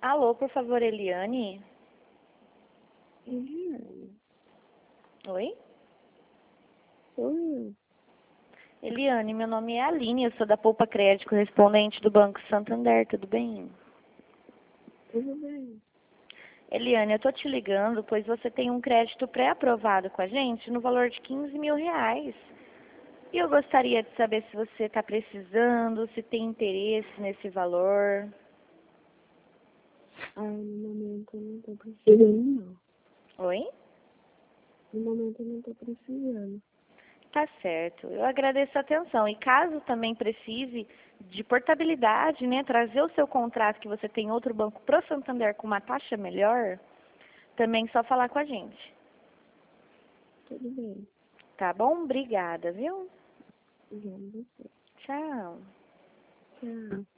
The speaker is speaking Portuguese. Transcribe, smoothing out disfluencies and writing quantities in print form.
Alô, por favor, Eliane? Eliane. Oi? Oi. Eliane, meu nome é Aline, eu sou da Poupa Crédito, correspondente do Banco Santander, tudo bem? Tudo bem? Eliane, eu tô te ligando, pois você tem um crédito pré-aprovado com a gente no valor de R$ 15.000. E eu gostaria de saber se você está precisando, se tem interesse nesse valor. Ah, no momento eu não tô precisando, não. Oi? No momento eu não tô precisando. Tá certo. Eu agradeço a atenção. E caso também precise de portabilidade, né, trazer o seu contrato que você tem em outro banco pro Santander com uma taxa melhor, também só falar com a gente. Tudo bem. Tá bom? Obrigada, viu? Já você. Tchau. Tchau.